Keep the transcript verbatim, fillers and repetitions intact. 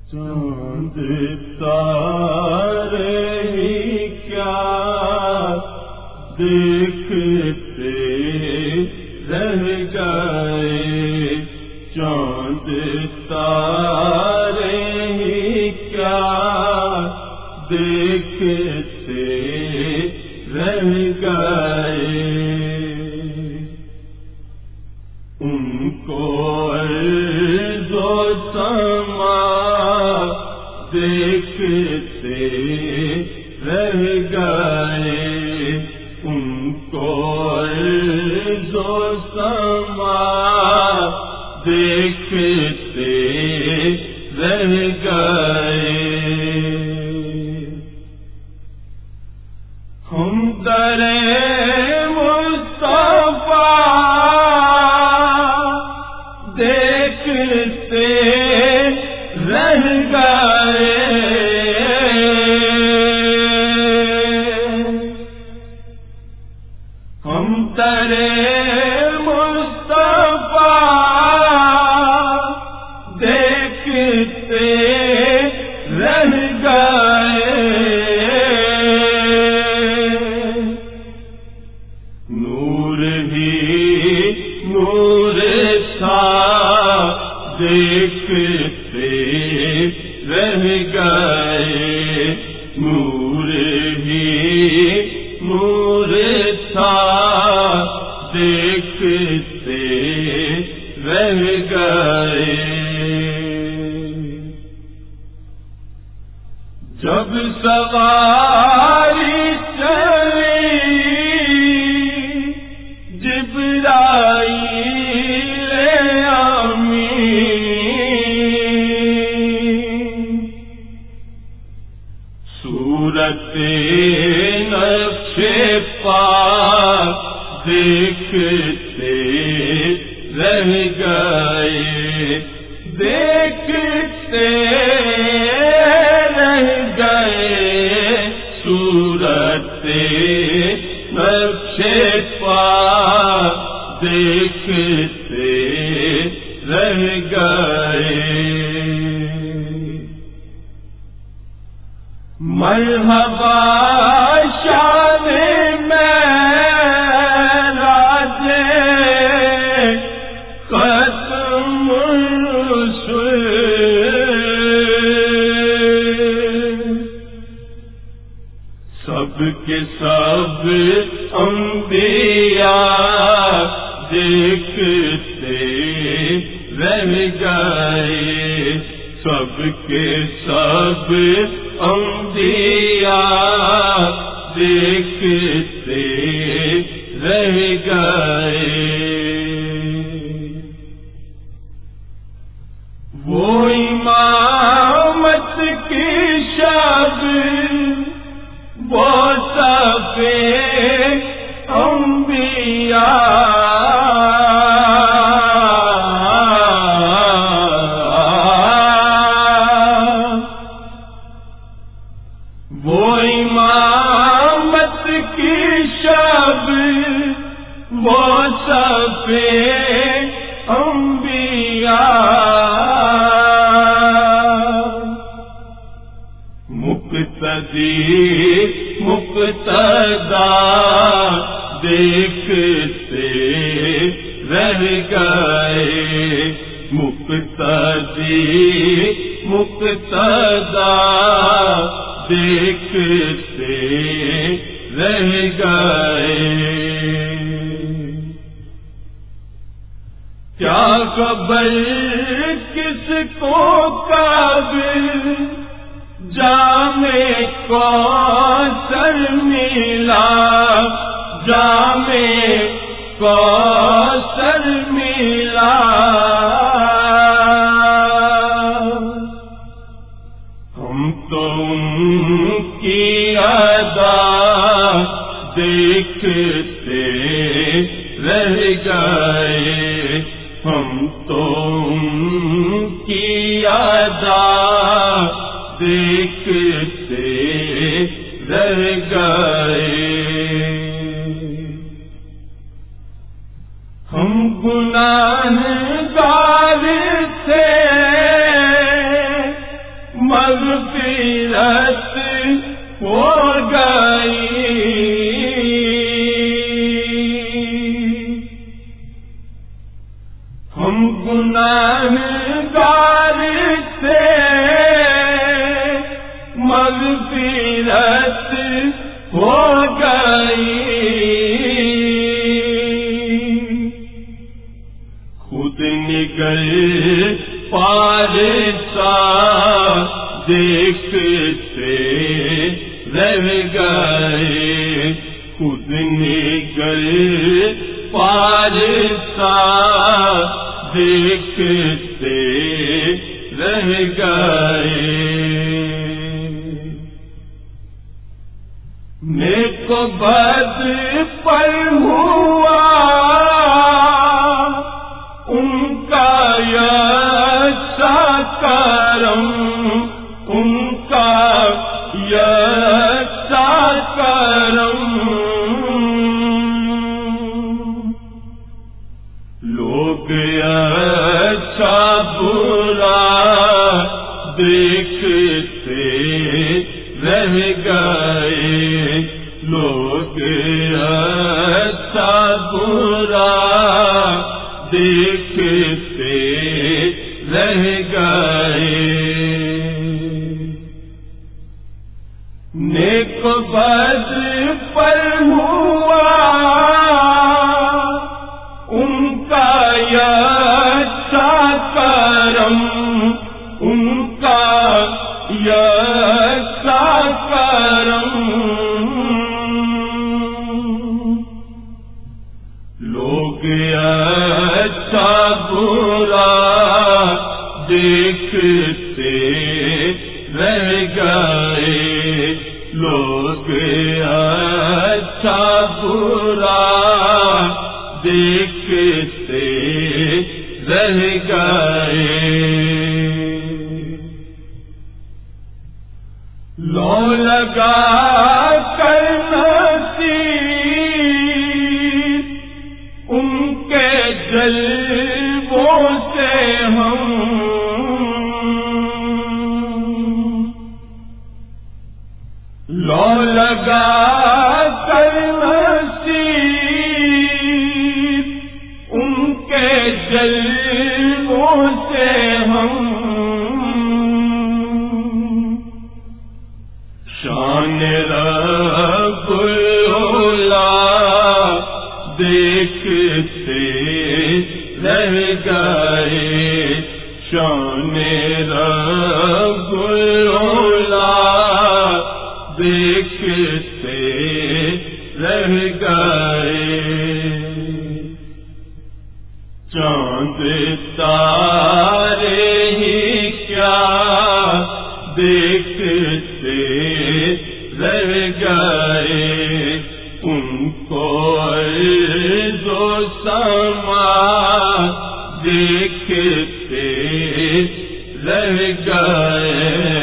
چاند تارے ہی کیا دیکھتے رہ گئے، چاند تارے ہی کیا دیکھتے رہ گئے، ان کو عرض و سما دیکھتے رہ گئے، ان کو عرض و سما دیکھتے رہ گئے، ہم درے دیکھتے رہ گئے، نور ہی نور تھا دیکھتے رہ گئے، جب سواری چلی جبرائیل صورت نقش پاک دیکھتے رہ گئے، دیکھتے رہ گئے، صورت نقش پاک دیکھتے رہ گئے، مرحبا شان معراج ختم الرسل، سب کے سب انبیاء دیکھتے رہ گئے، سب کے سب انبیاء دیکھتے رہ گئے، وہ امامت کی شب وہ صفِ انبیاء، وہ امامت کی شب وہ صفِ انبیاء، مقتدی مقتدا دیکھتے رہ گئے، مقتدی مقتدا دیکھتے رہ گئے، کیا خبر کس کو کب جام کوثر ملا، جام کوثر ملا، ہم تو ان کی ادا دیکھتے رہ گئے، ہم تو ان کی ادا دیکھتے رہ گئے، ہم گناہگار تھے گر پارسا دیکھتے رہ گئے، خود نگر پارسا دیکھتے رہ گئے۔ نیک بد پر ہوا ان کا یکسا کرم، ان کا یکسا کرم، لوگ اچھا برا دیکھتے رہ گئے، لوگ اچھا برا دیکھتے رہ گئے۔ نیک بد پر ہوا ان کا یکسا کرم، ان کا یکسا کرم، لوگ اچھا برا دیکھتے رہ گئے، لوگ اچھا برا دیکھتے رہ گئے۔ لو لگا کر نصیب ان کے جلووں سے ہم، لو لگا کر نصیب ان کے جلووں سے ہم، شان رب العلا دیکھتے رہ گئے، شان رب العلا دیکھتے رہ گئے۔ چاند تارے ہی کیا دیکھتے رہ گئے، ان کو ارض و سما دیکھتے رہ گئے۔